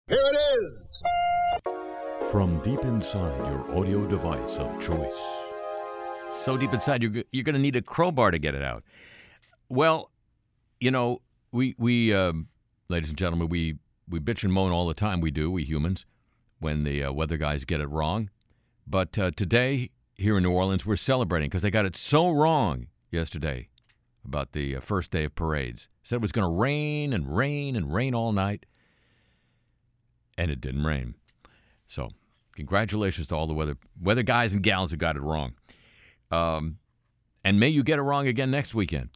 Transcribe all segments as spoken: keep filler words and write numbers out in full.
Here it is! From deep inside your audio device of choice. So deep inside, you're, you're going to need a crowbar to get it out. Well, you know, we, we um, ladies and gentlemen, we, we bitch and moan all the time. We do, we humans, when the uh, weather guys get it wrong. But uh, today, here in New Orleans, we're celebrating because they got it so wrong yesterday about the uh, first day of parades. Said it was going to rain and rain and rain all night, and it didn't rain. So congratulations to all the weather weather guys and gals who got it wrong. Um, and may you get it wrong again next weekend.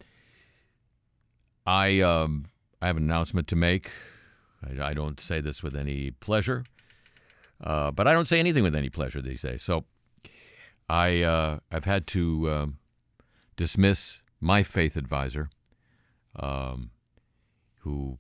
I um, I have an announcement to make. I, I don't say this with any pleasure, uh, but I don't say anything with any pleasure these days. So I uh, I've had to um, dismiss my faith advisor, um, who,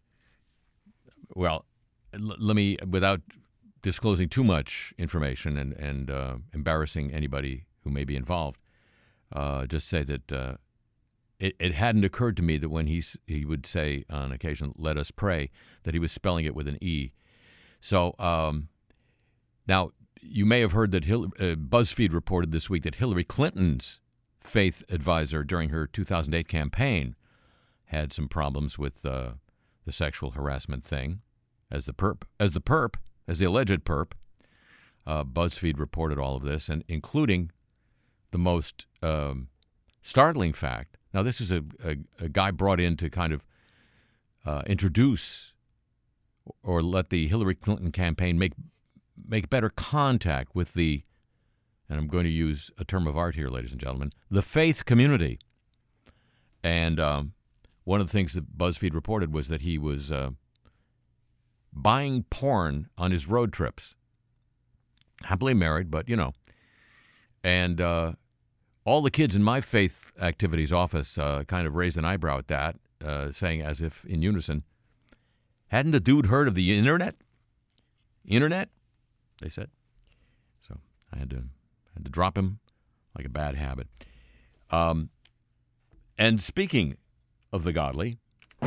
well, l- let me, without disclosing too much information and and uh, embarrassing anybody who may be involved, uh, just say that uh, it, it hadn't occurred to me that when he he would say on occasion, "Let us pray," that he was spelling it with an E. So um, now you may have heard that Hil- uh, BuzzFeed reported this week that Hillary Clinton's faith advisor during her two thousand eight campaign had some problems with uh, the sexual harassment thing, as the perp, as the perp, as the alleged perp. Uh, BuzzFeed reported all of this, and including the most um, startling fact. Now, this is a, a, a guy brought in to kind of uh, introduce or let the Hillary Clinton campaign make make better contact with the, and I'm going to use a term of art here, ladies and gentlemen, the faith community. And um, one of the things that BuzzFeed reported was that he was uh, buying porn on his road trips. Happily married, but, you know. And uh, all the kids in my faith activities office uh, kind of raised an eyebrow at that, uh, saying as if in unison, hadn't the dude heard of the internet? Internet? They said. So I had to had to drop him like a bad habit. Um, and speaking of the godly,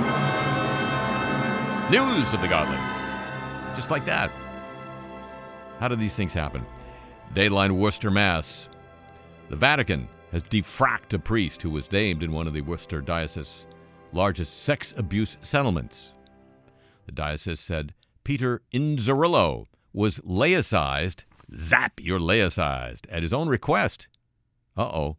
news of the godly, just like that. How do these things happen? Dateline Worcester, Mass. The Vatican has defrocked a priest who was named in one of the Worcester Diocese's largest sex abuse settlements. The diocese said Peter Inzerillo was laicized, zap, you're laicized, at his own request. Uh-oh.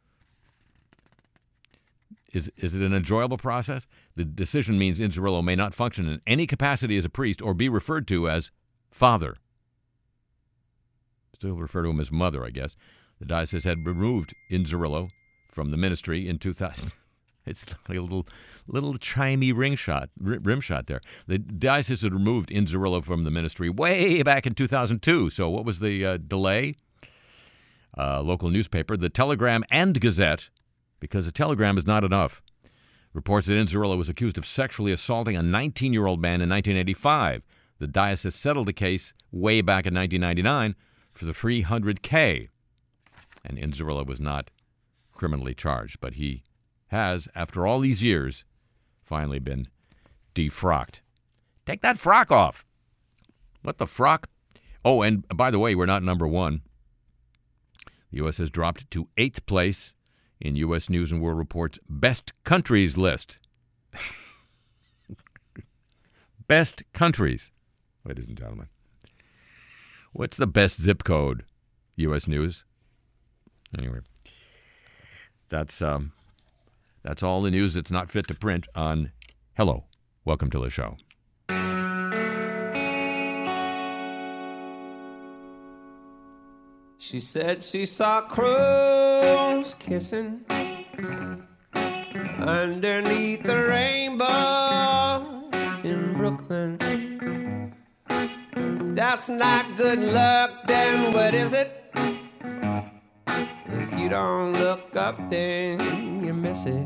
Is, is it an enjoyable process? The decision means Inzerillo may not function in any capacity as a priest or be referred to as father. Still refer to him as mother, I guess. The diocese had removed Inzerillo from the ministry in two thousand. It's like a little, little chimey ring shot, rim shot there. The diocese had removed Inzerillo from the ministry way back in two thousand two. So what was the uh, delay? Uh, local newspaper, the Telegram and Gazette, because the Telegram is not enough, reports that Inzerillo was accused of sexually assaulting a nineteen-year-old man in nineteen eighty-five. The diocese settled the case way back in nineteen ninety-nine for the three hundred K. And Inzerillo was not criminally charged, but he has, after all these years, finally been defrocked. Take that frock off. What the frock? Oh, and by the way, we're not number one. The U S has dropped to eighth place in U S News and World Report's Best Countries list. Best countries, ladies and gentlemen. What's the best zip code, U S News? Anyway, that's um, that's all the news that's not fit to print on Hello, welcome to the show. She said she saw crows kissing underneath the rainbow in Brooklyn. That's not good luck, then what is it? If you don't look up, then you miss it.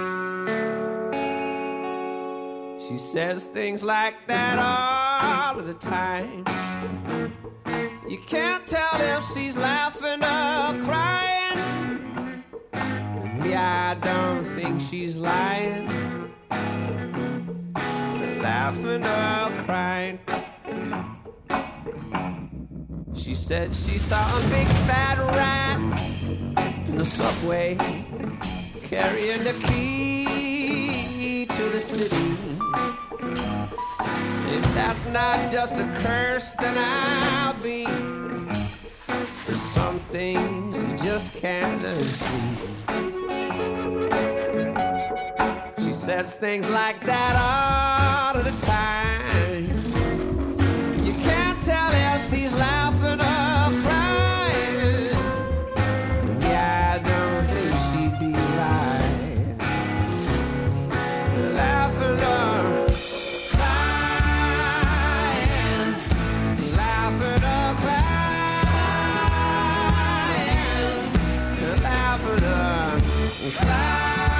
She says things like that all of the time. You can't tell if she's laughing or crying. And me, I don't think she's lying, laughing or crying. She said she saw a big fat rat in the subway carrying the key to the city. If that's not just a curse, then I'll be. There's some things you just can't unsee. She says things like that all of the time. You can't tell if she's laughing or crying. Yeah, I don't think she'd be lying. Laughing or crying. Laughing or crying. Laughing or crying.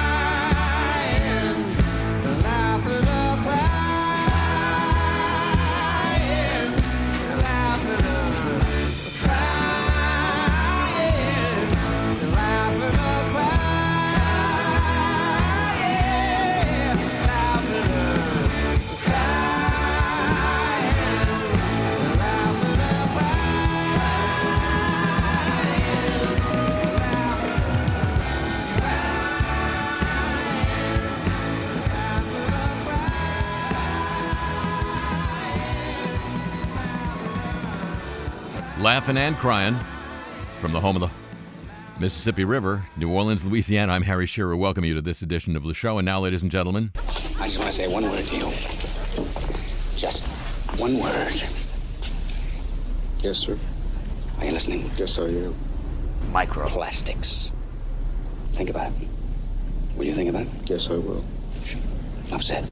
Laughing and crying from the home of the Mississippi River, New Orleans, Louisiana. I'm Harry Shearer. Welcome you to this edition of the show. And now, ladies and gentlemen, I just want to say one word to you. Just one word. Yes, sir. Are you listening? Yes, I am. Microplastics. Think about it. Will you think about it? Yes, I will. Enough said.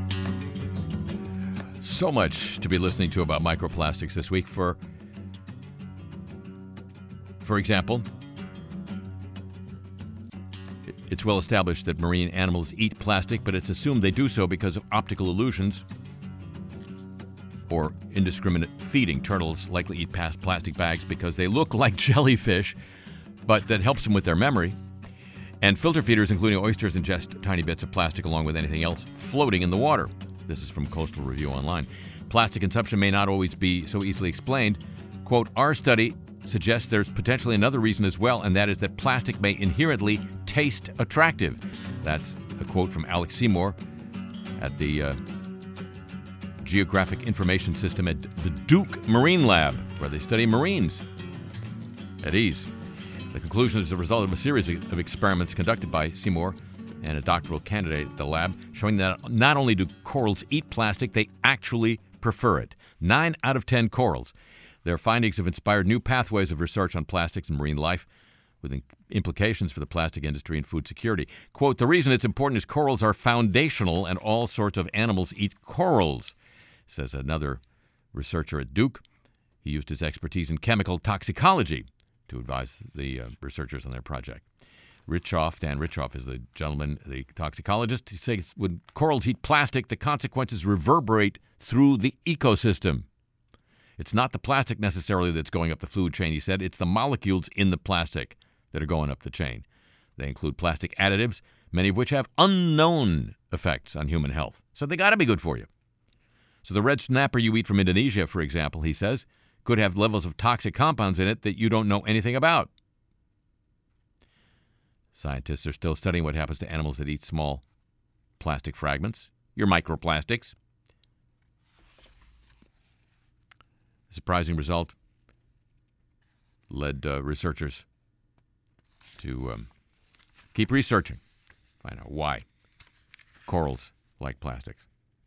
So much to be listening to about microplastics this week. For For example, it's well established that marine animals eat plastic, but it's assumed they do so because of optical illusions or indiscriminate feeding. Turtles likely eat past plastic bags because they look like jellyfish, but that helps them with their memory. And filter feeders, including oysters, ingest tiny bits of plastic along with anything else floating in the water. This is from Coastal Review Online. Plastic consumption may not always be so easily explained. Quote, our study suggests there's potentially another reason as well, and that is that plastic may inherently taste attractive. That's a quote from Alex Seymour at the uh, Geographic Information System at the Duke Marine Lab, where they study marines at ease. The conclusion is the result of a series of experiments conducted by Seymour and a doctoral candidate at the lab, showing that not only do corals eat plastic, they actually prefer it. Nine out of ten corals. Their findings have inspired new pathways of research on plastics and marine life, with implications for the plastic industry and food security. Quote, the reason it's important is corals are foundational and all sorts of animals eat corals, says another researcher at Duke. He used his expertise in chemical toxicology to advise the uh, researchers on their project. Richoff, Dan Richoff is the gentleman, the toxicologist. He says when corals eat plastic, the consequences reverberate through the ecosystem. It's not the plastic necessarily that's going up the food chain, he said. It's the molecules in the plastic that are going up the chain. They include plastic additives, many of which have unknown effects on human health. So they got to be good for you. So the red snapper you eat from Indonesia, for example, he says, could have levels of toxic compounds in it that you don't know anything about. Scientists are still studying what happens to animals that eat small plastic fragments, your microplastics. The surprising result led uh, researchers to um, keep researching, find out why corals like plastics.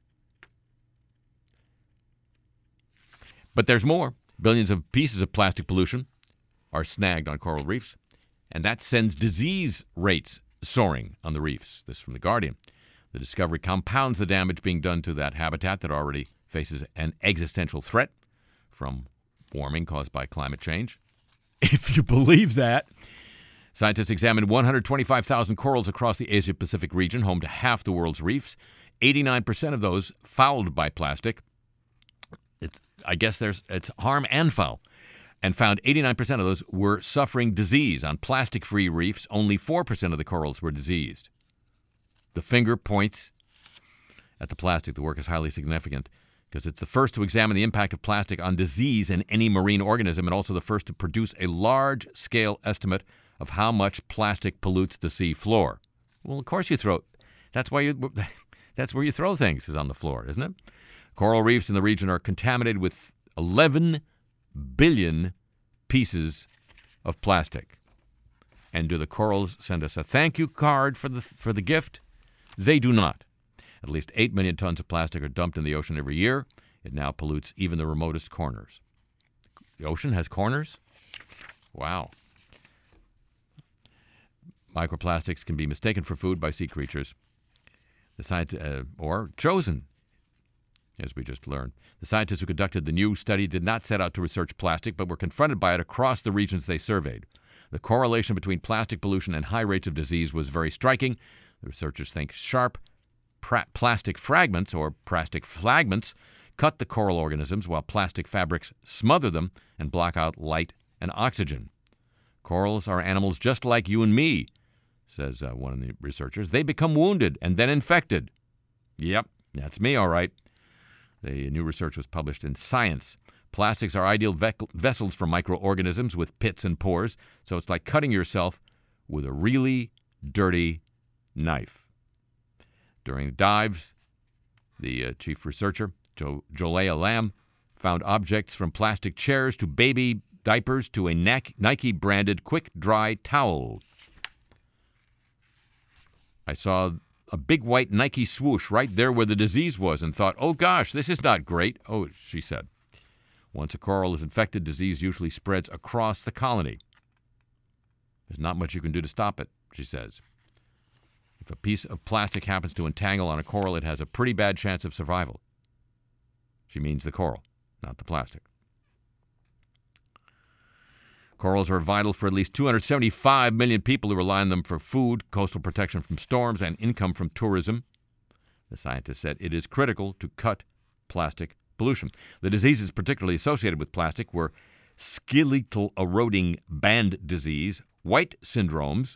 But there's more. Billions of pieces of plastic pollution are snagged on coral reefs, and that sends disease rates soaring on the reefs. This from The Guardian. The discovery compounds the damage being done to that habitat that already faces an existential threat from warming caused by climate change. If you believe that. Scientists examined one hundred twenty-five thousand corals across the Asia-Pacific region, home to half the world's reefs. eighty-nine percent of those fouled by plastic. It's, I guess there's it's harm and foul. And found eighty-nine percent of those were suffering disease. On plastic-free reefs, only four percent of the corals were diseased. The finger points at the plastic. The work is highly significant because it's the first to examine the impact of plastic on disease in any marine organism and also the first to produce a large-scale estimate of how much plastic pollutes the sea floor. Well, of course you throw. That's why you. That's where you throw things, is on the floor, isn't it? Coral reefs in the region are contaminated with eleven billion pieces of plastic. And do the corals send us a thank you card for the for the gift? They do not. At least eight million tons of plastic are dumped in the ocean every year. It now pollutes even the remotest corners. The ocean has corners? Wow. Microplastics can be mistaken for food by sea creatures, the scient- uh, or chosen, as we just learned. The scientists who conducted the new study did not set out to research plastic, but were confronted by it across the regions they surveyed. The correlation between plastic pollution and high rates of disease was very striking. The researchers think sharp pra- plastic fragments, or plastic fragments, cut the coral organisms, while plastic fabrics smother them and block out light and oxygen. Corals are animals just like you and me, says uh, one of the researchers. They become wounded and then infected. Yep, that's me, all right. The new research was published in Science. Plastics are ideal ve- vessels for microorganisms with pits and pores, so it's like cutting yourself with a really dirty knife. During dives, the uh, chief researcher, jo- Jolea Lamb, found objects from plastic chairs to baby diapers to a Nike-branded quick-dry towel. I saw a big white Nike swoosh right there where the disease was and thought, oh gosh, this is not great. Oh, she said. Once a coral is infected, disease usually spreads across the colony. There's not much you can do to stop it, she says. If a piece of plastic happens to entangle on a coral, it has a pretty bad chance of survival. She means the coral, not the plastic. Corals are vital for at least two hundred seventy-five million people who rely on them for food, coastal protection from storms, and income from tourism. The scientists said it is critical to cut plastic pollution. The diseases particularly associated with plastic were skeletal eroding band disease, white syndromes,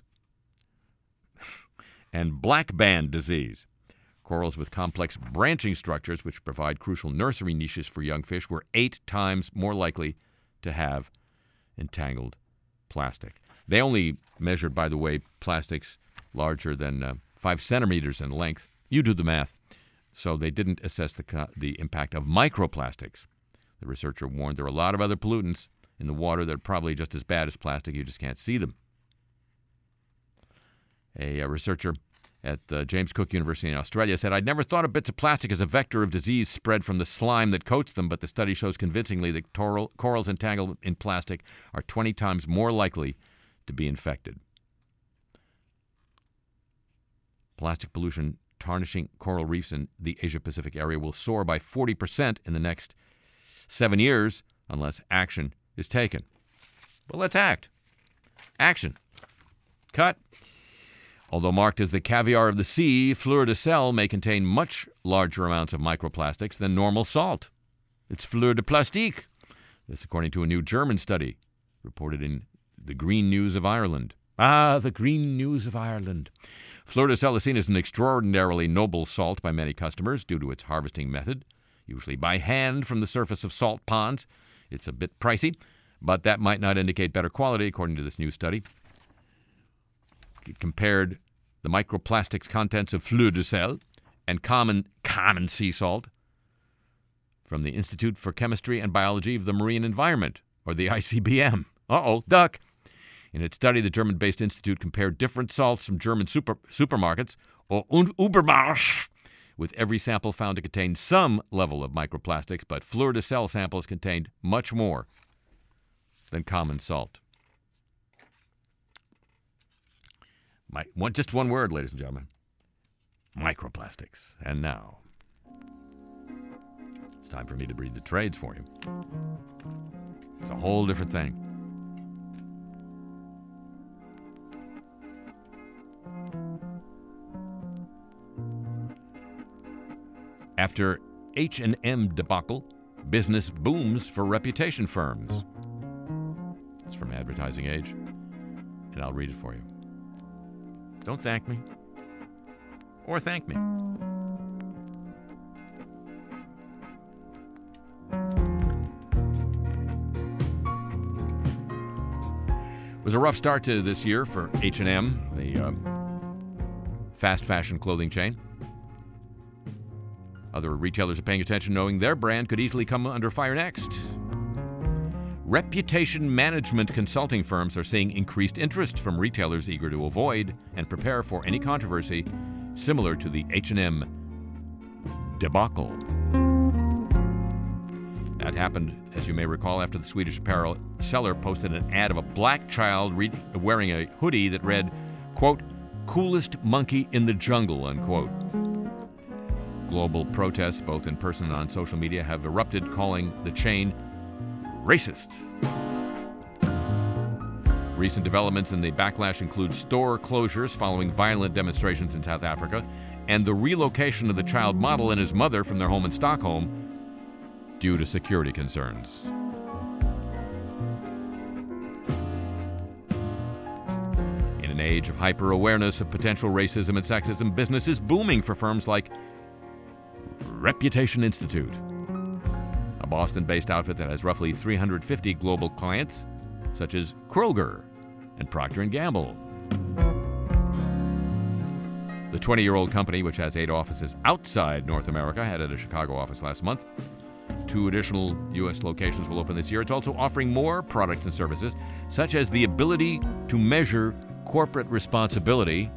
and black band disease. Corals with complex branching structures, which provide crucial nursery niches for young fish, were eight times more likely to have entangled plastic. They only measured, by the way, plastics larger than uh, five centimeters in length. You do the math. So they didn't assess the, co- the impact of microplastics. The researcher warned there are a lot of other pollutants in the water that are probably just as bad as plastic. You just can't see them. A, a researcher at uh, James Cook University in Australia said, I'd never thought of bits of plastic as a vector of disease spread from the slime that coats them, but the study shows convincingly that coral, corals entangled in plastic are twenty times more likely to be infected. Plastic pollution tarnishing coral reefs in the Asia-Pacific area will soar by forty percent in the next seven years unless action is taken. Well, let's act. Action. Cut. Although marked as the caviar of the sea, fleur de sel may contain much larger amounts of microplastics than normal salt. It's fleur de plastique. This according to a new German study reported in the Green News of Ireland. Ah, the Green News of Ireland. Fleur de sel is seen as an extraordinarily noble salt by many customers due to its harvesting method, usually by hand from the surface of salt ponds. It's a bit pricey, but that might not indicate better quality, according to this new study. It compared the microplastics contents of fleur de sel and common common sea salt from the Institute for Chemistry and Biology of the Marine Environment, or the I C B M. Uh-oh, duck. In its study, the German-based institute compared different salts from German super, supermarkets, or Übermarsch, with every sample found to contain some level of microplastics, but fleur de sel samples contained much more than common salt. My, one, just one word, ladies and gentlemen. Microplastics. And now, it's time for me to read the trades for you. It's a whole different thing. After H and M debacle, business booms for reputation firms. It's from Advertising Age, and I'll read it for you. Don't thank me. Or thank me. was a rough start to this year for H and M, the uh, fast fashion clothing chain. Other retailers are paying attention, knowing their brand could easily come under fire next. Reputation management consulting firms are seeing increased interest from retailers eager to avoid and prepare for any controversy similar to the H and M debacle. That happened, as you may recall, after the Swedish apparel seller posted an ad of a black child re- wearing a hoodie that read, quote, "coolest monkey in the jungle," unquote. Global protests, both in person and on social media, have erupted, calling the chain racist. Recent developments in the backlash include store closures following violent demonstrations in South Africa and the relocation of the child model and his mother from their home in Stockholm due to security concerns. In an age of hyper-awareness of potential racism and sexism, business is booming for firms like Reputation Institute, a Boston-based outfit that has roughly three hundred fifty global clients, such as Kroger and Procter and Gamble. The twenty-year-old company, which has eight offices outside North America, added a Chicago office last month. Two additional U S locations will open this year. It's also offering more products and services, such as the ability to measure corporate responsibility.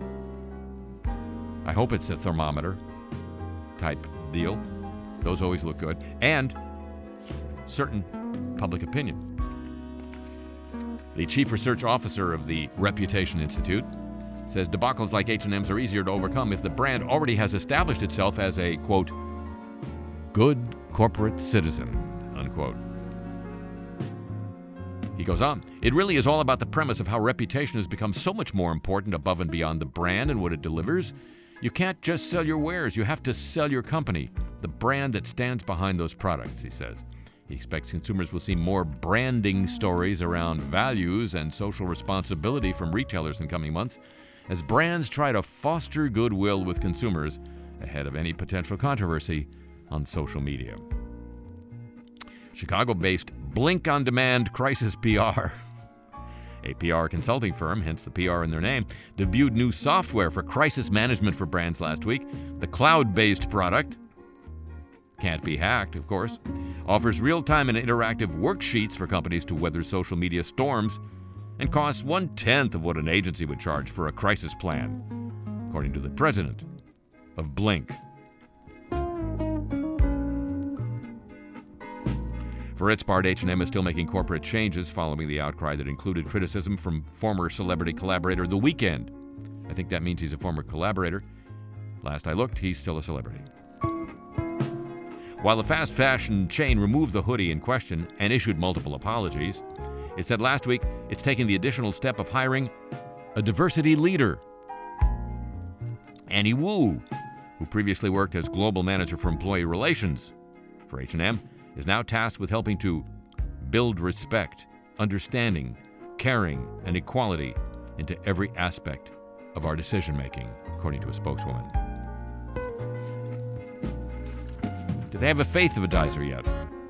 I hope it's a thermometer type deal. Those always look good. And certain public opinion. The chief research officer of the Reputation Institute says debacles like H and M's are easier to overcome if the brand already has established itself as a, quote, good corporate citizen, unquote. He goes on, it really is all about the premise of how reputation has become so much more important above and beyond the brand and what it delivers. You can't just sell your wares, you have to sell your company, the brand that stands behind those products, he says. He expects consumers will see more branding stories around values and social responsibility from retailers in coming months as brands try to foster goodwill with consumers ahead of any potential controversy on social media. Chicago-based Blink On Demand Crisis P R, a P R consulting firm, hence the P R in their name, debuted new software for crisis management for brands last week. The cloud-based product, can't be hacked, of course, offers real-time and interactive worksheets for companies to weather social media storms and costs one-tenth of what an agency would charge for a crisis plan, according to the president of Blink. For its part, H and M is still making corporate changes following the outcry that included criticism from former celebrity collaborator The Weeknd. I think that means he's a former collaborator. Last I looked, he's still a celebrity. While the fast fashion chain removed the hoodie in question and issued multiple apologies, it said last week it's taking the additional step of hiring a diversity leader. Annie Wu, who previously worked as global manager for employee relations for H and M, is now tasked with helping to build respect, understanding, caring, and equality into every aspect of our decision-making, according to a spokeswoman. Do they have a faith advisor yet?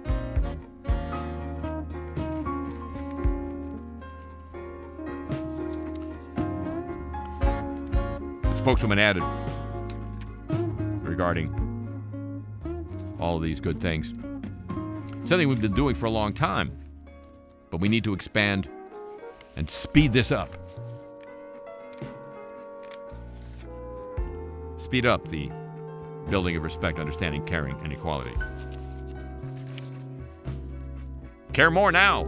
The spokeswoman added, regarding all of these good things, something we've been doing for a long time, but we need to expand and speed this up. Speed up the building of respect, understanding, caring, and equality. Care more now.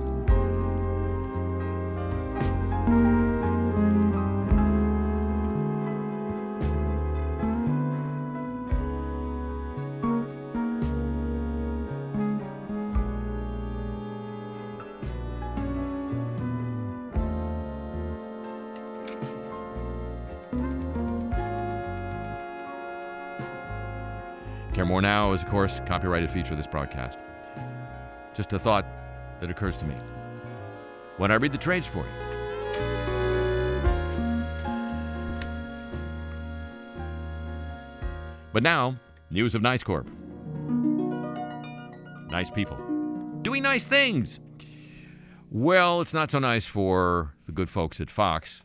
Care More Now is, of course, a copyrighted feature of this broadcast. Just a thought that occurs to me when I read the trades for you. But now, news of Nice Corp. Nice people doing nice things. Well, it's not so nice for the the good folks at Fox.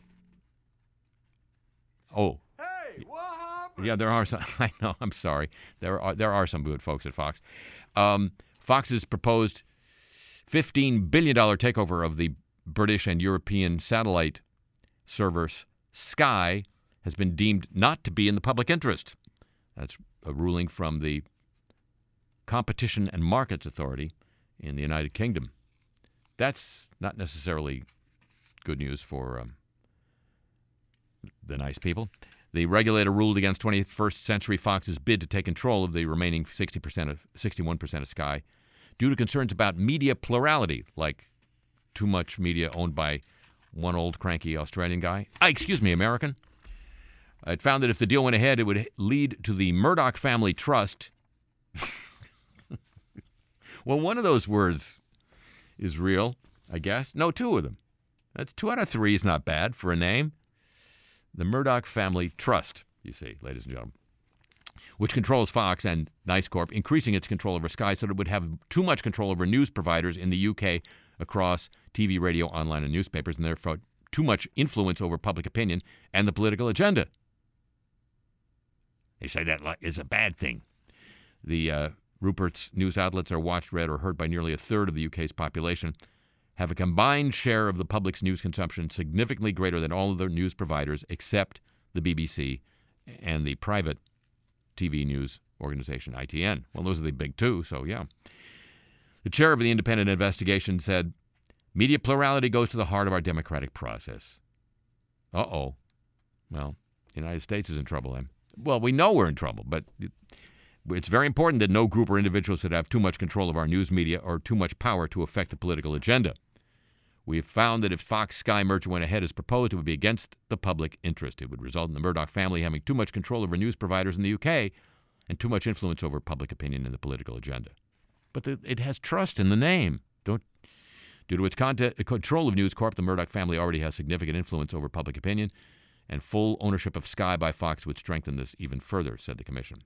Oh. Hey, what happened? Yeah, there are some. I know. I'm sorry. There are there are some good folks at Fox. Um, Fox's proposed fifteen billion dollars takeover of the British and European satellite service Sky has been deemed not to be in the public interest. That's a ruling from the Competition and Markets Authority in the United Kingdom. That's not necessarily good news for um, the nice people. The regulator ruled against twenty-first Century Fox's bid to take control of the remaining sixty percent of sixty-one percent of Sky due to concerns about media plurality, like too much media owned by one old cranky Australian guy. Ah, excuse me, American. It found that if the deal went ahead, it would lead to the Murdoch Family Trust. Well, one of those words is real, I guess. No, two of them. That's two out of three is not bad for a name. The Murdoch Family Trust, you see, ladies and gentlemen, which controls Fox and Nice Corp, increasing its control over Sky so that it would have too much control over news providers in the U K across T V, radio, online, and newspapers, and therefore too much influence over public opinion and the political agenda. They say that is a bad thing. The uh, Rupert's news outlets are watched, read, or heard by nearly a third of the U K's population, have a combined share of the public's news consumption significantly greater than all other news providers except the B B C and the private T V news organization, I T N. Well, those are the big two, so yeah. The chair of the independent investigation said, media plurality goes to the heart of our democratic process. Uh-oh. Well, the United States is in trouble then. Well, we know we're in trouble, but it's very important that no group or individual should have too much control of our news media or too much power to affect the political agenda. We have found that if Fox-Sky merger went ahead as proposed, it would be against the public interest. It would result in the Murdoch family having too much control over news providers in the U K and too much influence over public opinion and the political agenda. But the, it has trust in the name. Don't, due to its content, control of News Corp, the Murdoch family already has significant influence over public opinion, and full ownership of Sky by Fox would strengthen this even further, said the commission.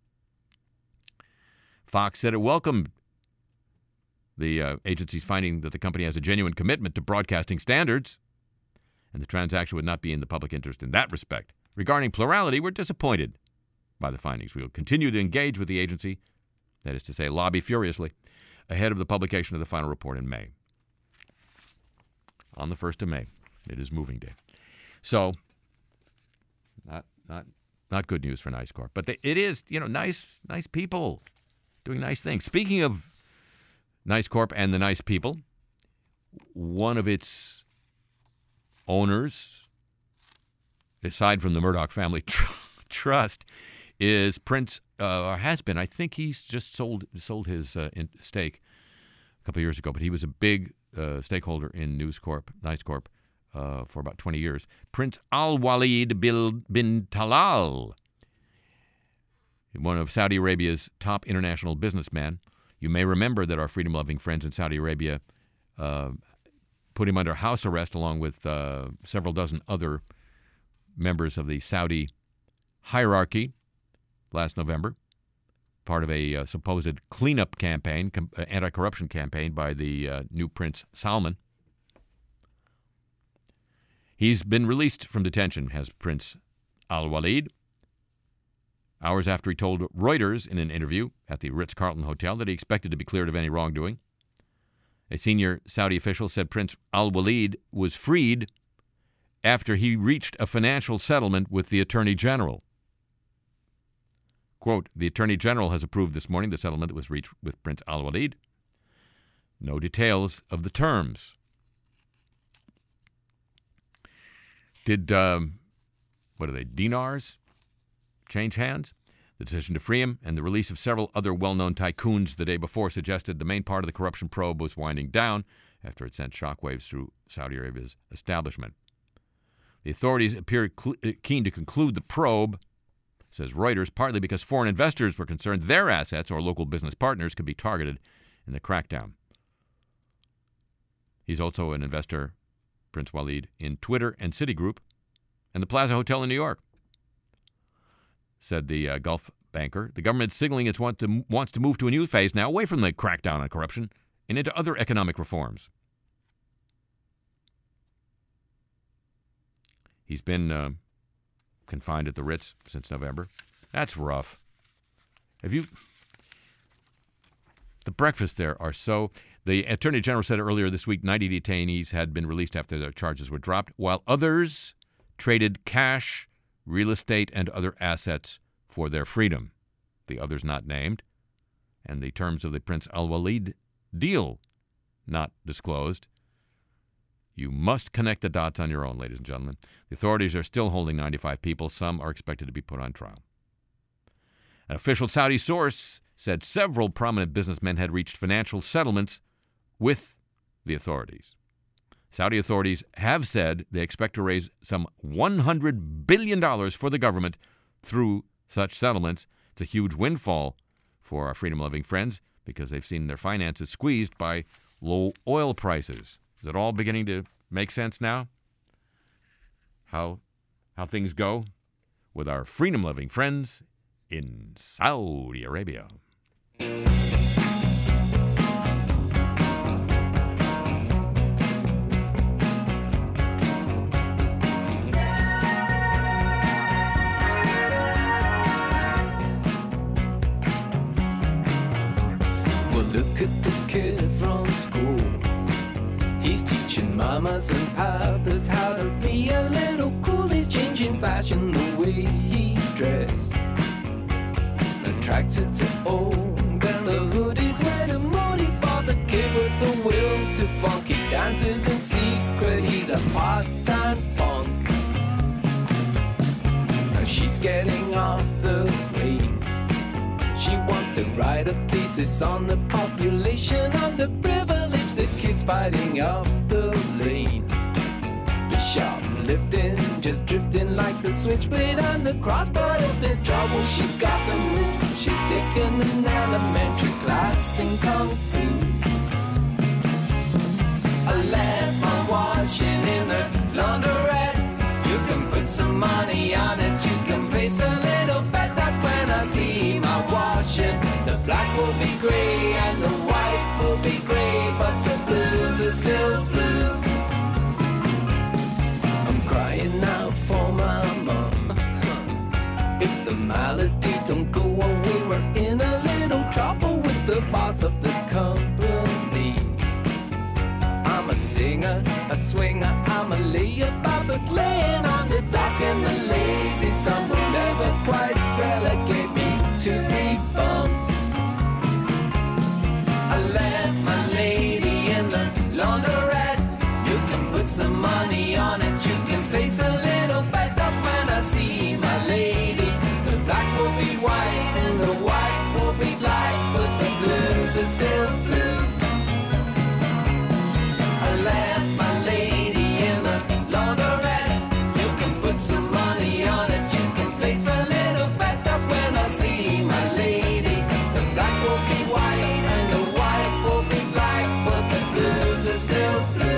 Fox said it welcomed the uh, agency's finding that the company has a genuine commitment to broadcasting standards, and the transaction would not be in the public interest in that respect. Regarding plurality, we're disappointed by the findings. We will continue to engage with the agency, that is to say, lobby furiously, ahead of the publication of the final report in May. On the first of May. It is moving day. So, not not not good news for Nice Corp. But they, it is, you know, nice nice people doing nice things. Speaking of Nice Corp and the nice people, one of its owners, aside from the Murdoch Family tr- Trust, is Prince, uh, or has been. I think he's just sold sold his uh, in, stake a couple of years ago, but he was a big uh, stakeholder in News Corp, Nice Corp, uh, for about twenty years. Prince Al-Walid bin Talal, one of Saudi Arabia's top international businessmen. You may remember that our freedom-loving friends in Saudi Arabia uh, put him under house arrest along with uh, several dozen other members of the Saudi hierarchy last November, part of a uh, supposed cleanup campaign, com- uh, anti-corruption campaign by the uh, new Prince Salman. He's been released from detention, has Prince Al-Walid, hours after he told Reuters in an interview at the Ritz-Carlton Hotel that he expected to be cleared of any wrongdoing. A senior Saudi official said Prince Al-Walid was freed after he reached a financial settlement with the Attorney General. Quote, the Attorney General has approved this morning the settlement that was reached with Prince Al-Walid. No details of the terms. Did, um, what are they, dinars change hands? The decision to free him and the release of several other well-known tycoons the day before suggested the main part of the corruption probe was winding down after it sent shockwaves through Saudi Arabia's establishment. The authorities appear cl- keen to conclude the probe, says Reuters, partly because foreign investors were concerned their assets or local business partners could be targeted in the crackdown. He's also an investor, Prince Walid, in Twitter and Citigroup and the Plaza Hotel in New York, said the uh, Gulf banker. The government is signaling it want to, wants to move to a new phase now, away from the crackdown on corruption and into other economic reforms. He's been uh, confined at the Ritz since November. That's rough. Have you... The breakfasts there are so... The Attorney General said earlier this week ninety detainees had been released after their charges were dropped, while others traded cash, real estate, and other assets for their freedom. The others not named, and the terms of the Prince Al-Walid deal not disclosed. You must connect the dots on your own, ladies and gentlemen. The authorities are still holding ninety-five people. Some are expected to be put on trial. An official Saudi source said several prominent businessmen had reached financial settlements with the authorities. Saudi authorities have said they expect to raise some one hundred billion dollars for the government through such settlements. It's a huge windfall for our freedom-loving friends because they've seen their finances squeezed by low oil prices. Is it all beginning to make sense now? How, how things go with our freedom-loving friends in Saudi Arabia. Look at the kid from school. He's teaching mamas and papas how to be a little cool. He's changing fashion the way he dress. Attracted to old and the hoodies where the moody for the kid with the will to funky dances in secret. He's a part-time punk. Now she's getting off the plane. She wants to write a thesis on the population underprivileged. The kids fighting up the lane. The shoplifting, just drifting like the switchblade on the cross. But if there's trouble, she's got the move. She's taken an elementary class in Kung Fu. I left my washing in the laundrette. You can put some money on it. You can place a little bet that when I see my washing, the black will be gray and the white will be gray, but the blues are still blue. I'm crying out for my mom. If the malady don't go away, we're in a little trouble with the boss of the company. I'm a singer, a swinger, I'm a layup, but laying on the dock and the lazy sun will never quite relegate me to the bum. I left my lady in the laundrette. You can put some money on it. You can place a little bet up when I see my lady. The black will be white and the white will be black, but the blues are still blue. I left my lady in the laundrette. You can put some money on it. You can place a little bet up when I see my lady. The black will be white and the white will be black, but the blues are still blue.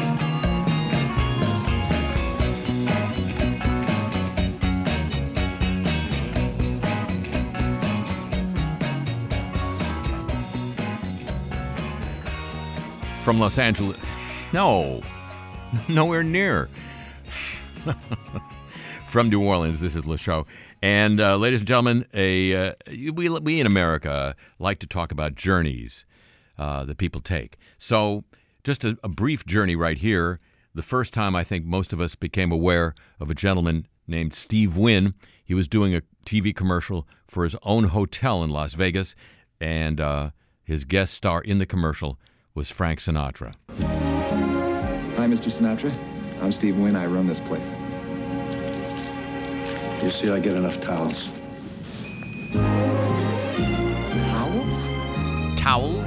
From Los Angeles. No, nowhere near. From New Orleans, this is Le Show. And uh, ladies and gentlemen, a uh, we, we in America like to talk about journeys uh, that people take. So just a, a brief journey right here. The first time I think most of us became aware of a gentleman named Steve Wynn. He was doing a T V commercial for his own hotel in Las Vegas, and uh, his guest star in the commercial was Frank Sinatra. Hi, Mister Sinatra. I'm Steve Wynn. I run this place. You see, I get enough towels. Towels? Towels?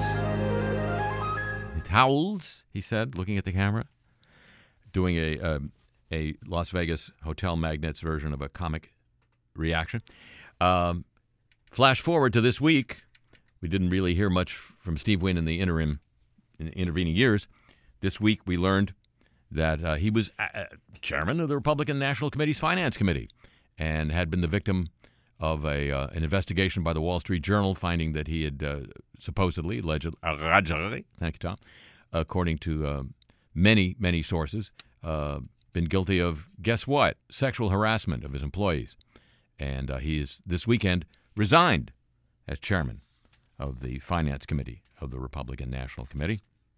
Towels, he said, looking at the camera, doing a um, a Las Vegas hotel magnate's version of a comic reaction. Um, flash forward to this week. We didn't really hear much from Steve Wynn in the interim, in the intervening years. This week we learned that uh, he was uh, chairman of the Republican National Committee's Finance Committee and had been the victim of a uh, an investigation by the Wall Street Journal finding that he had uh, supposedly, allegedly, allegedly, thank you, Tom, according to uh, many, many sources, uh, been guilty of, guess what, sexual harassment of his employees. And uh, he is, this weekend, resigned as chairman of the Finance Committee of the Republican National Committee.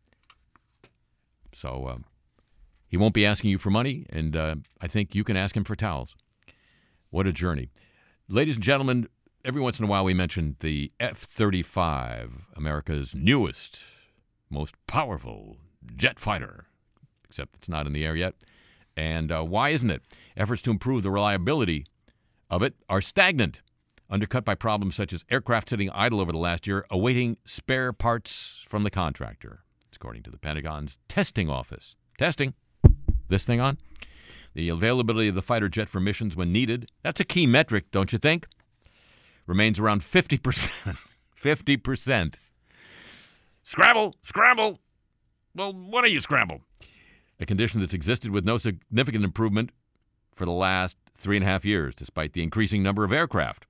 So uh, he won't be asking you for money, and uh, I think you can ask him for towels. What a journey. Ladies and gentlemen, every once in a while we mention the F thirty-five, America's newest, most powerful jet fighter, except it's not in the air yet. And uh, why isn't it? Efforts to improve the reliability of it are stagnant, undercut by problems such as aircraft sitting idle over the last year, awaiting spare parts from the contractor. It's according to the Pentagon's testing office. Testing. This thing on? The availability of the fighter jet for missions when needed, that's a key metric, don't you think? Remains around fifty percent. fifty percent. Scrabble! Scrabble! Well, what are you, Scrabble? A condition that's existed with no significant improvement for the last three and a half years, despite the increasing number of aircraft.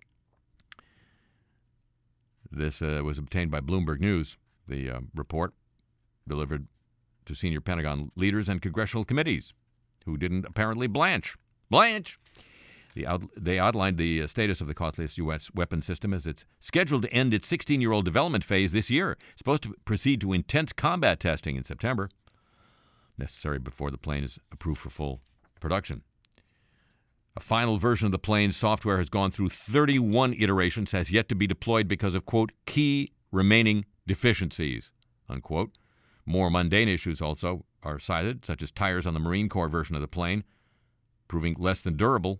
This uh, was obtained by Bloomberg News, the uh, report delivered to senior Pentagon leaders and congressional committees, who didn't apparently blanch. Blanch! The out, they outlined the uh, status of the costliest U S weapon system as it's scheduled to end its sixteen-year-old development phase this year. It's supposed to proceed to intense combat testing in September, necessary before the plane is approved for full production. A final version of the plane's software has gone through thirty-one iterations, has yet to be deployed because of, quote, key remaining deficiencies, unquote. More mundane issues also are cited, such as tires on the Marine Corps version of the plane, proving less than durable.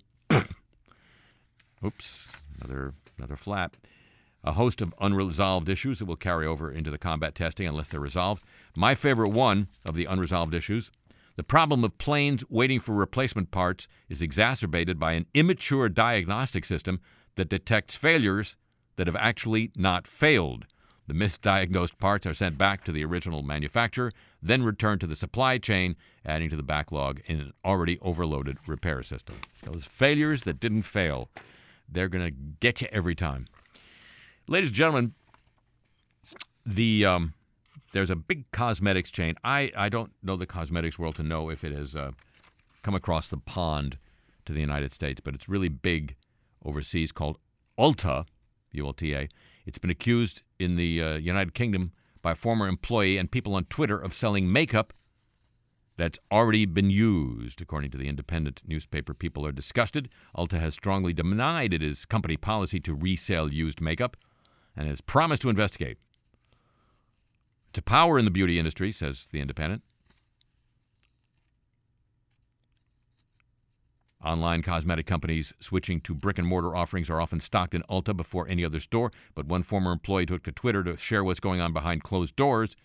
Oops, another another flat. A host of unresolved issues that will carry over into the combat testing unless they're resolved. My favorite one of the unresolved issues, the problem of planes waiting for replacement parts is exacerbated by an immature diagnostic system that detects failures that have actually not failed. The misdiagnosed parts are sent back to the original manufacturer, then returned to the supply chain, adding to the backlog in an already overloaded repair system. Those failures that didn't fail, they're going to get you every time. Ladies and gentlemen, the um, there's a big cosmetics chain. I, I don't know the cosmetics world to know if it has uh, come across the pond to the United States, but it's really big overseas, called Ulta, U L T A. It's been accused in the uh, United Kingdom by a former employee and people on Twitter of selling makeup that's already been used. According to the independent newspaper, people are disgusted. Ulta has strongly denied it is company policy to resell used makeup and has promised to investigate. To power in the beauty industry, says the independent. Online cosmetic companies switching to brick-and-mortar offerings are often stocked in Ulta before any other store, but one former employee took to Twitter to share what's going on behind closed doors.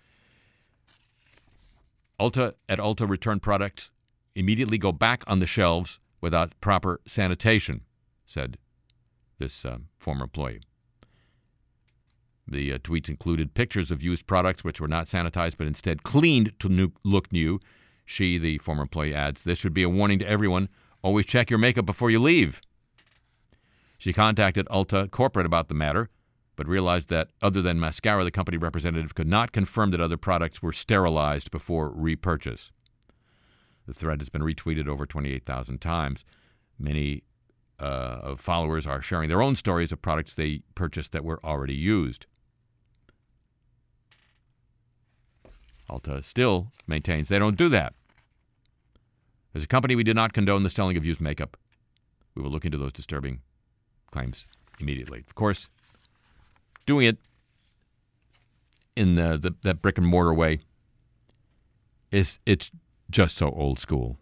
Ulta at Ulta return products immediately go back on the shelves without proper sanitation, said this uh, former employee. The uh, tweets included pictures of used products which were not sanitized but instead cleaned to new, look new. She, the former employee, adds, "This should be a warning to everyone. Always check your makeup before you leave." She contacted Ulta corporate about the matter, but realized that other than mascara, the company representative could not confirm that other products were sterilized before repurchase. The thread has been retweeted over twenty-eight thousand times. Many uh, of followers are sharing their own stories of products they purchased that were already used. Ulta still maintains they don't do that. As a company, we do not condone the selling of used makeup. We will look into those disturbing claims immediately. Of course, doing it in the, the, that brick-and-mortar way, is it's just so old school.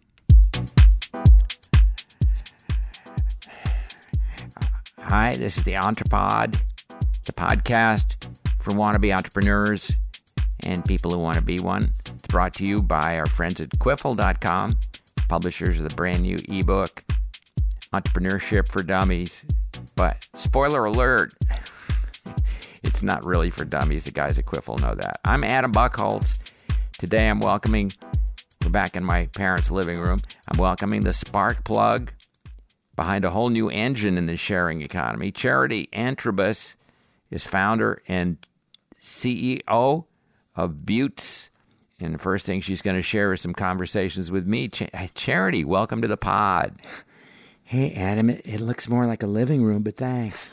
Hi, this is the Entrepod, the podcast for wannabe entrepreneurs and people who want to be one. It's brought to you by our friends at Quiffle dot com, publishers of the brand new ebook, Entrepreneurship for Dummies. But spoiler alert, it's not really for dummies. The guys at Quiffle know that. I'm Adam Buchholz. Today I'm welcoming, we're back in my parents' living room, I'm welcoming the spark plug behind a whole new engine in the sharing economy. Charity Antrobus is founder and C E O of Buttes And the first thing she's going to share is some conversations with me. Ch- Charity, welcome to the pod. Hey, Adam, it, it looks more like a living room, but thanks.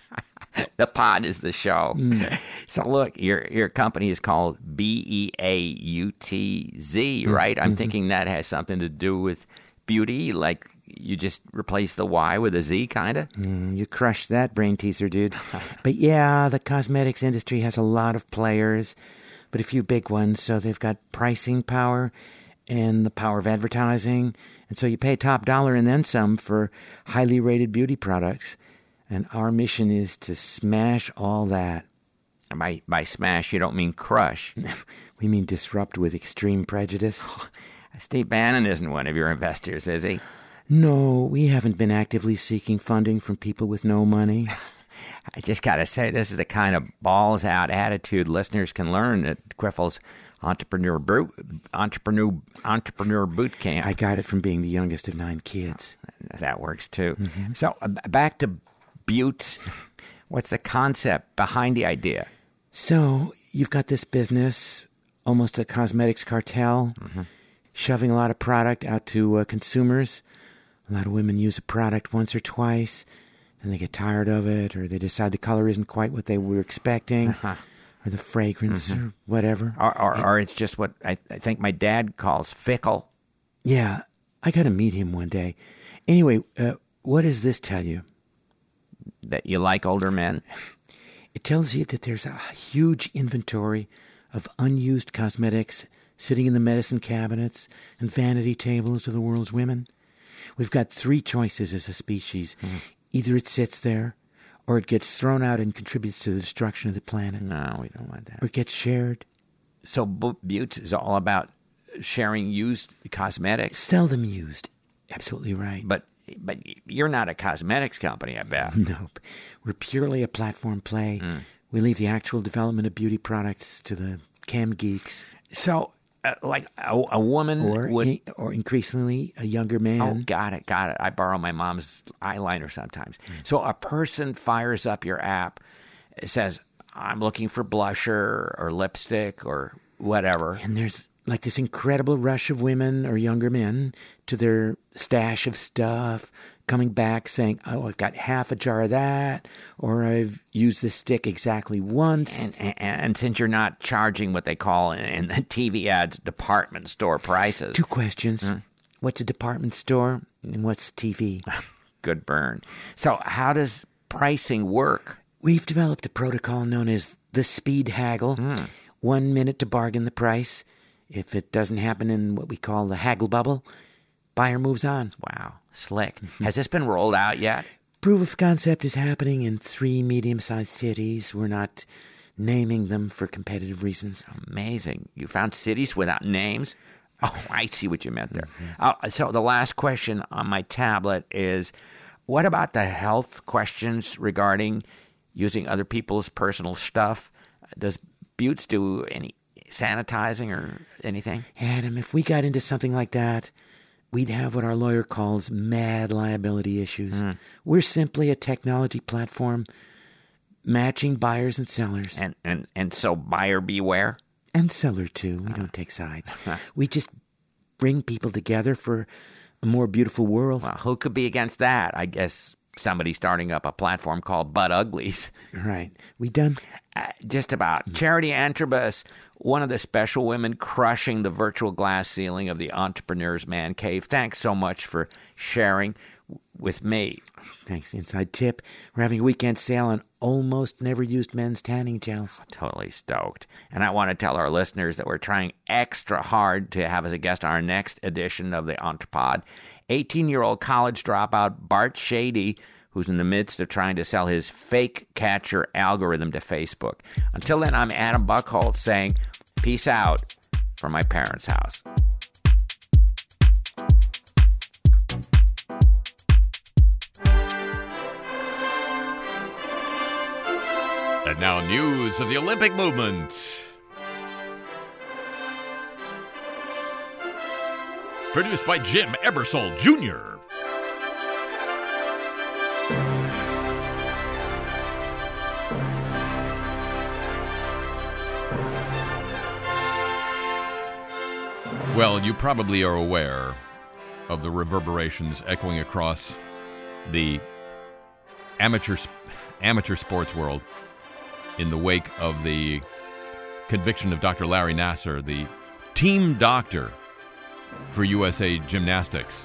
The pod is the show. Mm. So look, your your company is called B E A U T Z, right? I'm mm-hmm. thinking that has something to do with beauty, like you just replace the Y with a Z, kind of? Mm, you crushed that brain teaser, dude. But yeah, the cosmetics industry has a lot of players, but a few big ones. So they've got pricing power and the power of advertising. And so you pay top dollar and then some for highly rated beauty products. And our mission is to smash all that. By, by smash, you don't mean crush. We mean disrupt with extreme prejudice. Steve Bannon isn't one of your investors, is he? No, we haven't been actively seeking funding from people with no money. I just got to say, this is the kind of balls-out attitude listeners can learn at Quiffel's Entrepreneur Boot, Entrepreneur, Entrepreneur Boot Camp. I got it from being the youngest of nine kids. That works, too. Mm-hmm. So, uh, back to Buttes. What's the concept behind the idea? So, you've got this business, almost a cosmetics cartel, mm-hmm. shoving a lot of product out to uh, consumers. A lot of women use a product once or twice, and they get tired of it, or they decide the color isn't quite what they were expecting, uh-huh. or the fragrance, mm-hmm. or whatever. Or, or, or it's just what I, I think my dad calls fickle. Yeah, I got to meet him one day. Anyway, uh, what does this tell you? That you like older men? It tells you that there's a huge inventory of unused cosmetics sitting in the medicine cabinets and vanity tables of the world's women. We've got three choices as a species. Mm-hmm. Either it sits there, or it gets thrown out and contributes to the destruction of the planet. No, we don't want that. Or it gets shared. So Buttes is all about sharing used cosmetics? Seldom used. Absolutely right. But but you're not a cosmetics company, I bet. Nope. We're purely a platform play. Mm. We leave the actual development of beauty products to the chem geeks. So... Uh, like a, a woman or, would... In, or increasingly a younger man. Oh, got it, got it. I borrow my mom's eyeliner sometimes. Mm. So a person fires up your app, it says, I'm looking for blusher or lipstick or whatever. And there's like this incredible rush of women or younger men to their stash of stuff, coming back saying, oh, I've got half a jar of that, or I've used this stick exactly once. And, and, and since you're not charging what they call in the T V ads department store prices. Two questions. Hmm? What's a department store and what's T V? Good burn. So how does pricing work? We've developed a protocol known as the speed haggle. Mm. One minute to bargain the price. If it doesn't happen in what we call the haggle bubble, buyer moves on. Wow, slick. Has this been rolled out yet? Proof of concept is happening in three medium-sized cities. We're not naming them for competitive reasons. Amazing. You found cities without names? Oh, I see what you meant there. Mm-hmm. Uh, so the last question on my tablet is, what about the health questions regarding using other people's personal stuff? Does Buttes do any sanitizing or anything? Adam, if we got into something like that, we'd have what our lawyer calls mad liability issues. Mm. We're simply a technology platform matching buyers and sellers. And and, and so buyer beware? And seller too. We uh. don't take sides. We just bring people together for a more beautiful world. Well, who could be against that? I guess somebody starting up a platform called Butt Uglies. Right. We done? Uh, just about. Charity Antrobus, one of the special women crushing the virtual glass ceiling of the Entrepreneur's Man Cave. Thanks so much for sharing with me. Thanks. Inside tip, we're having a weekend sale on almost never used men's tanning gels. Totally stoked. And I want to tell our listeners that we're trying extra hard to have as a guest on our next edition of the Entrepod eighteen-year-old college dropout Bart Shady, who's in the midst of trying to sell his fake catcher algorithm to Facebook. Until then, I'm Adam Buckholtz saying peace out from my parents' house. And now news of the Olympic movement. Produced by Jim Ebersol, Junior Well, you probably are aware of the reverberations echoing across the amateur amateur sports world in the wake of the conviction of Doctor Larry Nassar, the team doctor for U S A Gymnastics,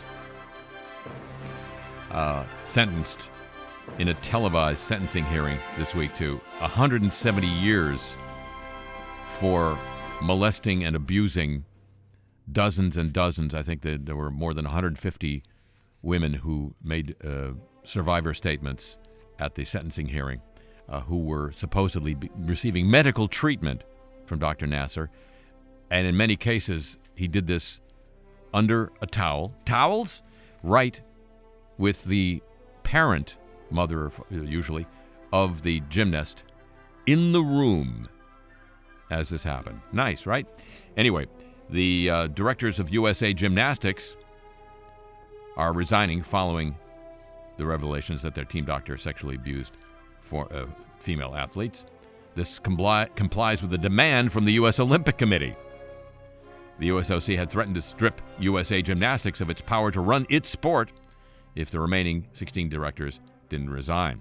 uh, sentenced in a televised sentencing hearing this week to one hundred seventy years for molesting and abusing dozens and dozens. I think that there were more than one hundred fifty women who made uh, survivor statements at the sentencing hearing, uh, who were supposedly be receiving medical treatment from Doctor Nassar. And in many cases, he did this under a towel. Towels? Right, with the parent, mother usually, of the gymnast in the room as this happened. Nice, right? Anyway, the uh, directors of U S A Gymnastics are resigning following the revelations that their team doctor sexually abused for uh, female athletes. This compli- complies with the demand from the U S Olympic Committee. The U S O C had threatened to strip U S A Gymnastics of its power to run its sport if the remaining sixteen directors didn't resign.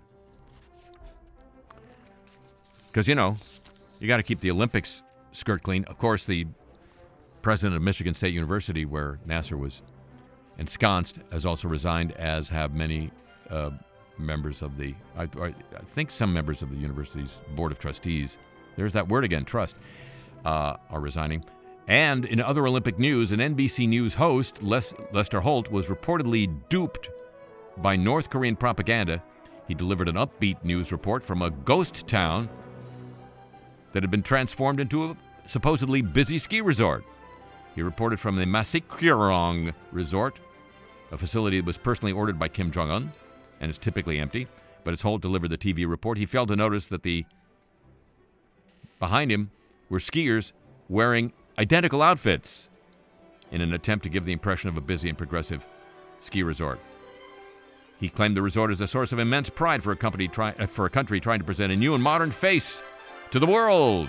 Because, you know, you got to keep the Olympics skirt clean. Of course, the president of Michigan State University, where Nassar was ensconced, has also resigned, as have many uh, members of the, I, I think some members of the university's board of trustees. There's that word again, trust, uh, are resigning. And in other Olympic news, an N B C News host, Les- Lester Holt, was reportedly duped by North Korean propaganda. He delivered an upbeat news report from a ghost town that had been transformed into a supposedly busy ski resort. He reported from the Masikryong Resort, a facility that was personally ordered by Kim Jong-un and is typically empty. But as Holt delivered the T V report, he failed to notice that the behind him were skiers wearing identical outfits in an attempt to give the impression of a busy and progressive ski resort. He claimed the resort is a source of immense pride for a company try, uh, for a country trying to present a new and modern face to the world.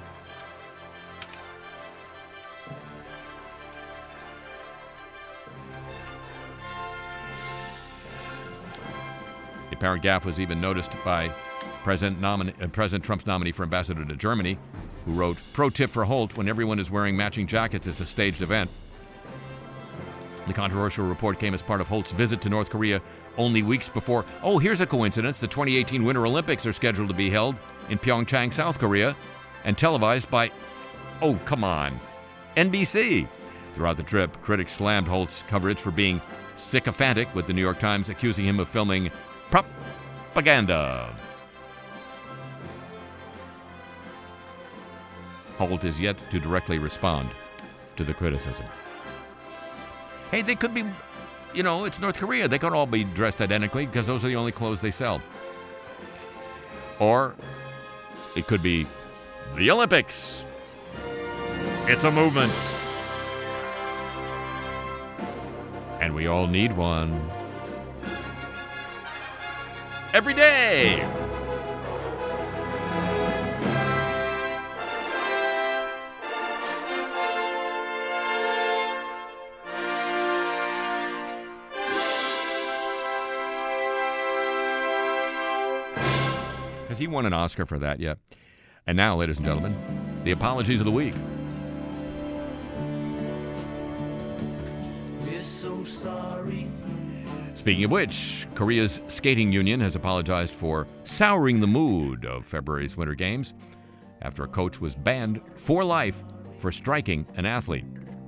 The apparent gaffe was even noticed by President, nomin- uh, President Trump's nominee for ambassador to Germany, who wrote, "Pro tip for Holt, when everyone is wearing matching jackets, it's a staged event." The controversial report came as part of Holt's visit to North Korea only weeks before. Oh, here's a coincidence. The twenty eighteen Winter Olympics are scheduled to be held in Pyeongchang, South Korea, and televised by, oh, come on, N B C. Throughout the trip, critics slammed Holt's coverage for being sycophantic, with the New York Times accusing him of filming propaganda. Holt is yet to directly respond to the criticism. Hey, they could be, you know, it's North Korea. They could all be dressed identically because those are the only clothes they sell. Or it could be the Olympics. It's a movement. And we all need one. Every day. Has he won an Oscar for that yet? And now, ladies and gentlemen, the apologies of the week. We're so sorry. Speaking of which, Korea's skating union has apologized for souring the mood of February's Winter Games after a coach was banned for life for striking an athlete.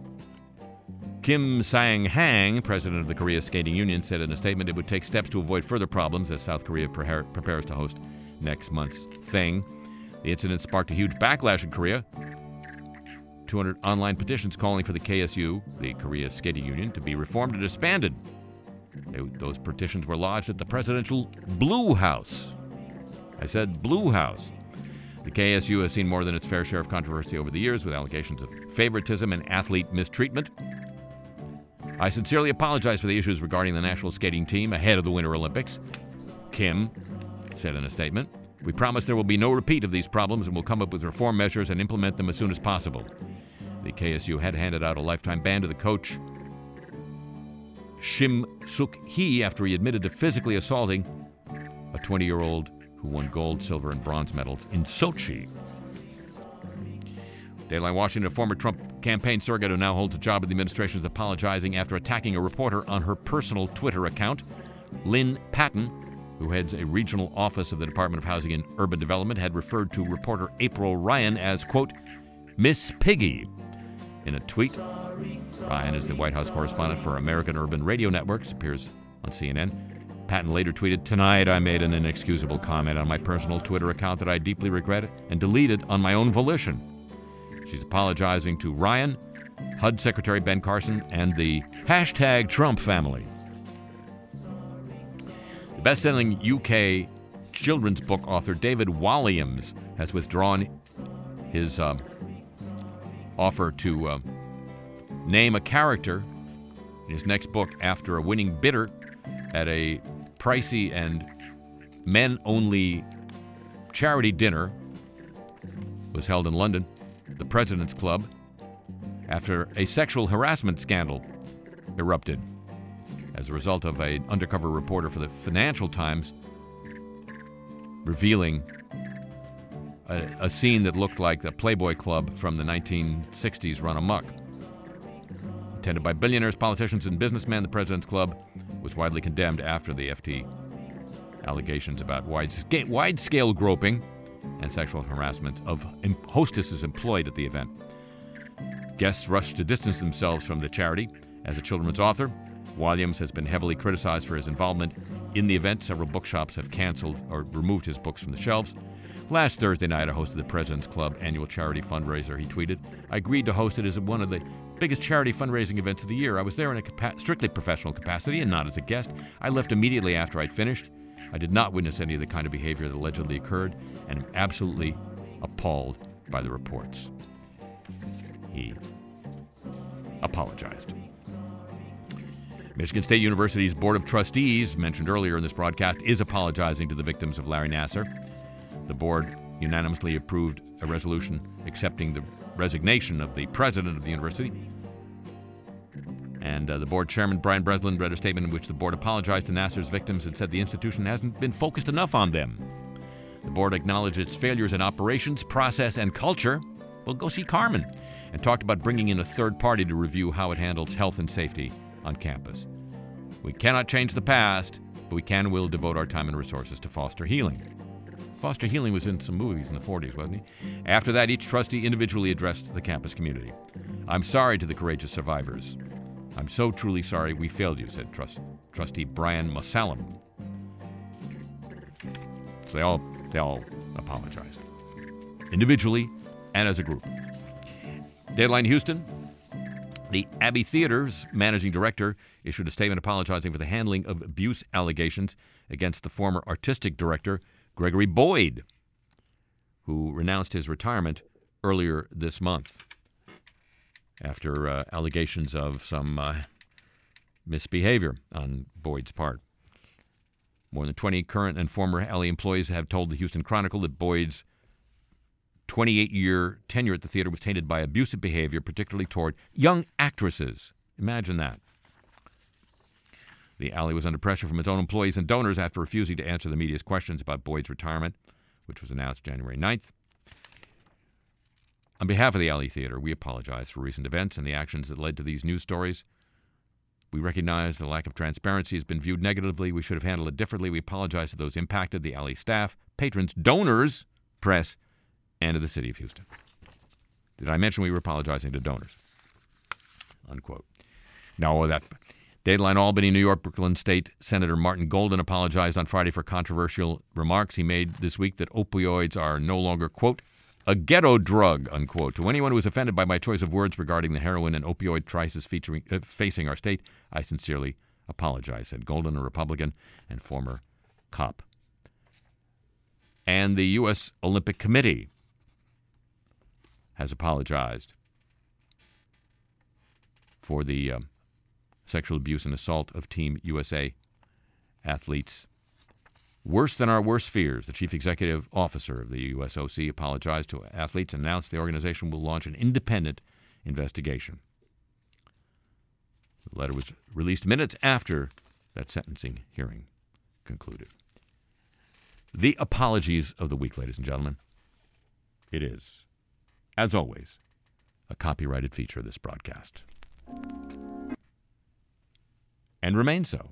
Kim Sang-hang, president of the Korea Skating Union, said in a statement it would take steps to avoid further problems as South Korea pre- prepares to host next month's thing. The incident sparked a huge backlash in Korea. two hundred online petitions calling for the K S U, the Korea Skating Union, to be reformed and disbanded. They, those petitions were lodged at the presidential Blue House. I said Blue House. The K S U has seen more than its fair share of controversy over the years, with allegations of favoritism and athlete mistreatment. I sincerely apologize for the issues regarding the national skating team ahead of the Winter Olympics, Kim said in a statement. We promise there will be no repeat of these problems and will come up with reform measures and implement them as soon as possible. The The K S U had handed out a lifetime ban to the coach, Shim Suk Hee, after he admitted to physically assaulting a twenty-year-old who won gold, silver, and bronze medals in Sochi. Dateline Washington, a former Trump campaign surrogate who now holds a job in the administration, is apologizing after attacking a reporter on her personal Twitter account. Lynn Patton, who heads a regional office of the Department of Housing and Urban Development, had referred to reporter April Ryan as, quote, Miss Piggy. In a tweet, Ryan is the White House correspondent for American Urban Radio Networks, appears on C N N. Patton later tweeted, Tonight I made an inexcusable comment on my personal Twitter account that I deeply regret and deleted on my own volition. She's apologizing to Ryan, H U D Secretary Ben Carson, and the hashtag Trump family. The best-selling U K children's book author David Walliams has withdrawn his um, offer to uh, name a character in his next book after a winning bidder at a pricey and men-only charity dinner was held in London, the President's Club, after a sexual harassment scandal erupted as a result of an undercover reporter for the Financial Times revealing a, a scene that looked like the Playboy Club from the nineteen sixties run amok. Attended by billionaires, politicians, and businessmen, the President's Club was widely condemned after the F T allegations about wide-scale, wide-scale groping and sexual harassment of hostesses employed at the event. Guests rushed to distance themselves from the charity. As a children's author, Walliams has been heavily criticized for his involvement in the event. Several bookshops have canceled or removed his books from the shelves. Last Thursday night, I hosted the President's Club annual charity fundraiser. He tweeted, I agreed to host it as one of the biggest charity fundraising events of the year. I was there in a capa- strictly professional capacity and not as a guest. I left immediately after I'd finished. I did not witness any of the kind of behavior that allegedly occurred and am absolutely appalled by the reports. He apologized. Michigan State University's Board of Trustees, mentioned earlier in this broadcast, is apologizing to the victims of Larry Nassar. The board unanimously approved a resolution accepting the resignation of the president of the university. And uh, the board chairman, Brian Breslin, read a statement in which the board apologized to Nassar's victims and said the institution hasn't been focused enough on them. The board acknowledged its failures in operations, process, and culture. Well, go see Carmen. And talked about bringing in a third party to review how it handles health and safety on campus. We cannot change the past, but we can and will devote our time and resources to foster healing. Foster healing was in some movies in the forties, wasn't he? After that, each trustee individually addressed the campus community. I'm sorry to the courageous survivors. I'm so truly sorry we failed you, said trust, trustee Brian Masalam. So they all, they all apologized, individually and as a group. Dateline Houston, the Abbey Theater's managing director issued a statement apologizing for the handling of abuse allegations against the former artistic director, Gregory Boyd, who renounced his retirement earlier this month after uh, allegations of some uh, misbehavior on Boyd's part. More than twenty current and former Alley employees have told the Houston Chronicle that Boyd's twenty-eight-year tenure at the theater was tainted by abusive behavior, particularly toward young actresses. Imagine that. The Alley was under pressure from its own employees and donors after refusing to answer the media's questions about Boyd's retirement, which was announced January ninth. On behalf of the Alley Theater, we apologize for recent events and the actions that led to these news stories. We recognize the lack of transparency has been viewed negatively. We should have handled it differently. We apologize to those impacted, the Alley staff, patrons, donors, press, and to the city of Houston. Did I mention we were apologizing to donors? Unquote. No, that... Dateline Albany, New York, Brooklyn State Senator Martin Golden apologized on Friday for controversial remarks he made this week that opioids are no longer, quote, a ghetto drug, unquote. To anyone who was offended by my choice of words regarding the heroin and opioid crisis featuring, uh, facing our state, I sincerely apologize, said Golden, a Republican and former cop. And the U S Olympic Committee has apologized for the uh, sexual abuse and assault of Team U S A athletes. Worse than our worst fears, the chief executive officer of the U S O C apologized to athletes and announced the organization will launch an independent investigation. The letter was released minutes after that sentencing hearing concluded. The apologies of the week, ladies and gentlemen. It is, as always, a copyrighted feature of this broadcast. And remains so.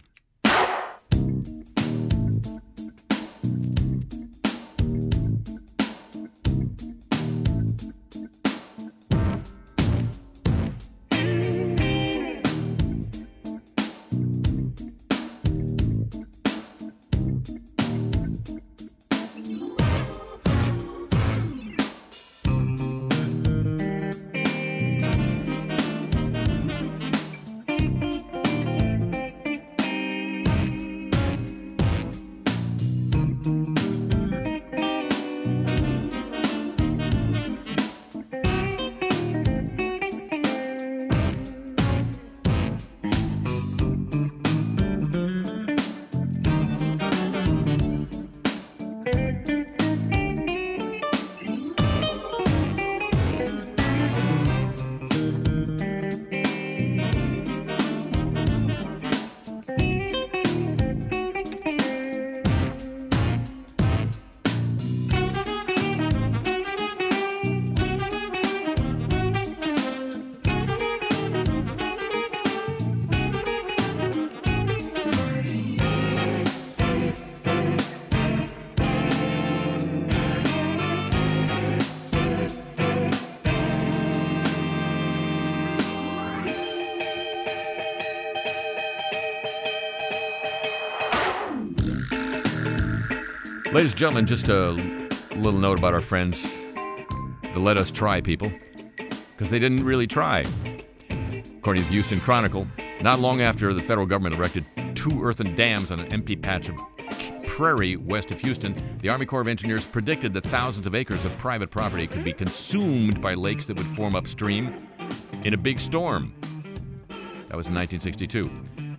Ladies and gentlemen, just a little note about our friends, the Let Us Try people, because they didn't really try. According to the Houston Chronicle, not long after the federal government erected two earthen dams on an empty patch of prairie west of Houston, the Army Corps of Engineers predicted that thousands of acres of private property could be consumed by lakes that would form upstream in a big storm. That was in nineteen sixty-two.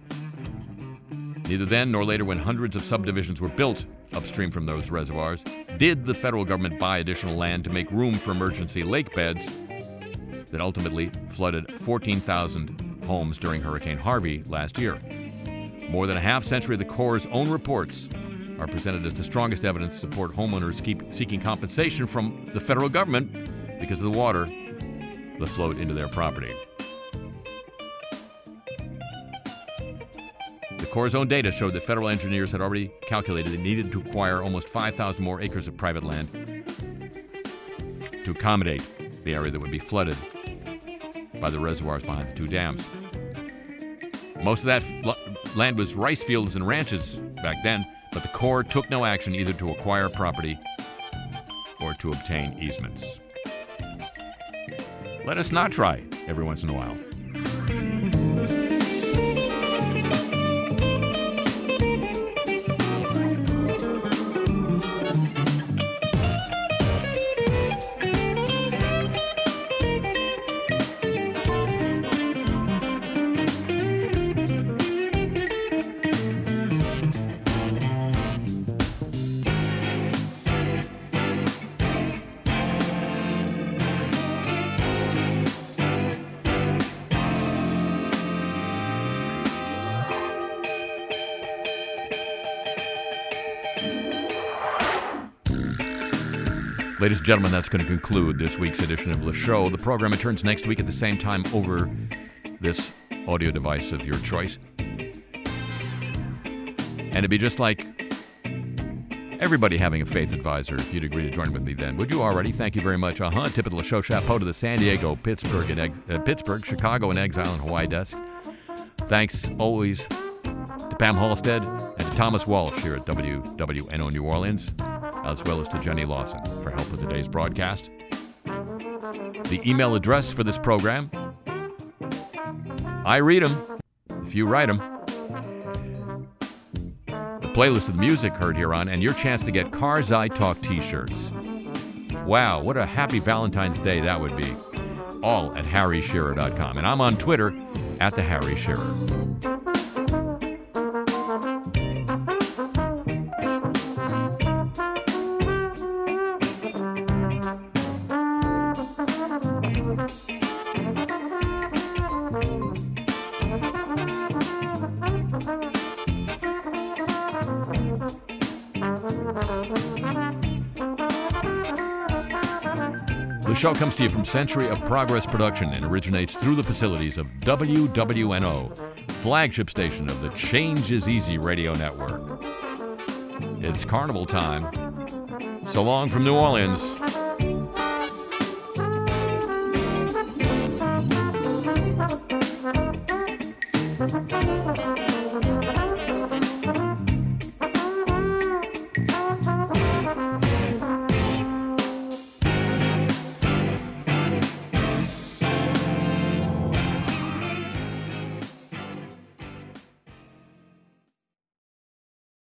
Neither then nor later, when hundreds of subdivisions were built upstream from those reservoirs, did the federal government buy additional land to make room for emergency lake beds that ultimately flooded fourteen thousand homes during Hurricane Harvey last year. More than a half century of the Corps' own reports are presented as the strongest evidence to support homeowners keep seeking compensation from the federal government because of the water that flowed into their property. The Corps' own data showed that federal engineers had already calculated they needed to acquire almost five thousand more acres of private land to accommodate the area that would be flooded by the reservoirs behind the two dams. Most of that f- land was rice fields and ranches back then, but the Corps took no action either to acquire property or to obtain easements. Let us not try every once in a while. Ladies and gentlemen, that's going to conclude this week's edition of the show. The program returns next week at the same time over this audio device of your choice. And it'd be just like everybody having a faith advisor if you'd agree to join with me then. Would you already? Thank you very much. Uh-huh. Tip of the show chapeau to the San Diego, Pittsburgh, and ex- uh, Pittsburgh, Chicago, and Exile and Hawaii desk. Thanks always to Pam Halstead and to Thomas Walsh here at W W N O New Orleans, as well as to Jenny Lawson for help with today's broadcast. The email address for this program, I read them if you write them. The playlist of the music heard here on, and your chance to get Cars I Talk t-shirts. Wow, what a happy Valentine's Day that would be. All at harry shearer dot com. And I'm on Twitter at the Harry Shearer. The show comes to you from Century of Progress Production and originates through the facilities of W W N O, flagship station of the Change is Easy radio network. It's carnival time. So long from New Orleans.